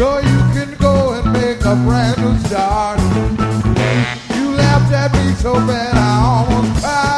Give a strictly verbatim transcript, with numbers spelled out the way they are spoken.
so you can go and make a brand new start. You laughed at me so bad I almost cried.